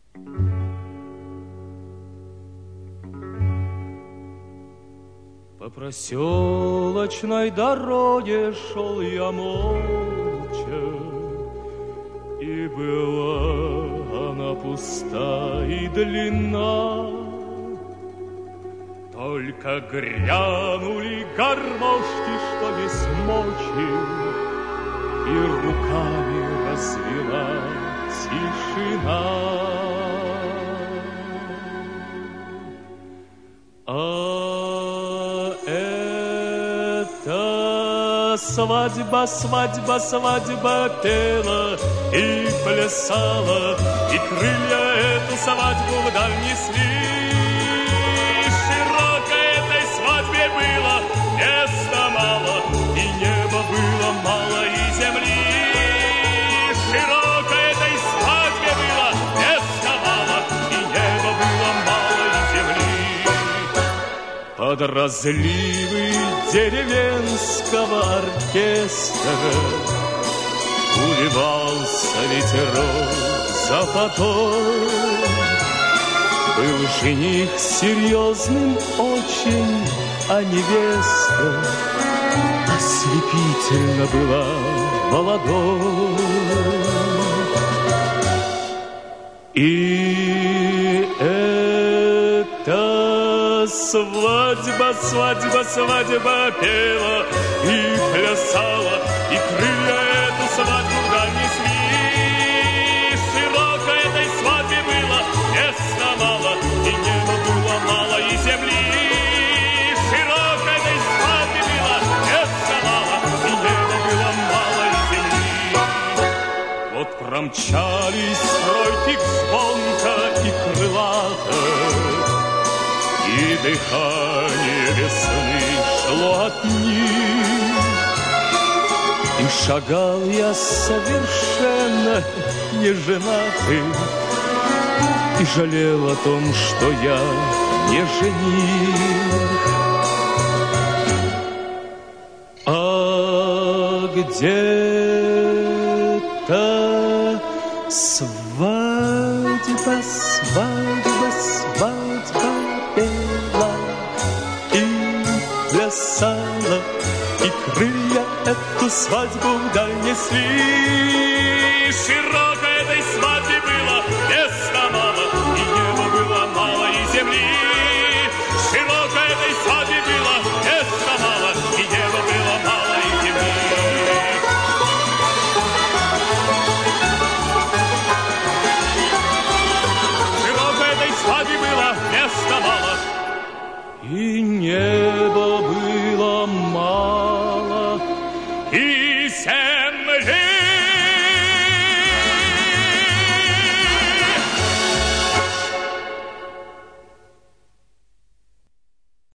По проселочной дороге шел я молча, и была она пуста и длинна. Только грянули гармошки, что есть мочи, и руками развела тишина. Свадьба, свадьба, свадьба пела и плясала, и крылья эту свадьбу вдаль несли. Широко этой свадьбе было места мало, и неба было мало, и земли. Широко этой свадьбе было места мало, и неба было мало, и земли. Под разливы деревенского оркестра улыбался ветерок за поток. Был жених серьезным очень, а невеста ослепительно была молодой. И это свадьба, свадьба, свадьба пела и плясала, и крылья эту свадьбу вдаль несли. Широко этой свадьбе было места мало, и неба было мало, и земли. Широко этой свадьбе было места мало, и неба было мало, и земли. Вот промчались тройки звонко и крылато, и дыхание весны шло от них. И шагал я совершенно неженатый, и жалел о том, что я не жених. А где-то свадьба, свадьба, свадьба пела и плясала, и крылья эту свадьбу вдаль несли. Широко этой свадьбе было места мало, и неба было мало, и земли. Широко этой свадьбе было места мало, и неба было мало, и земли. Широко этой свадьбе было места мало, и неба было мало, и земли.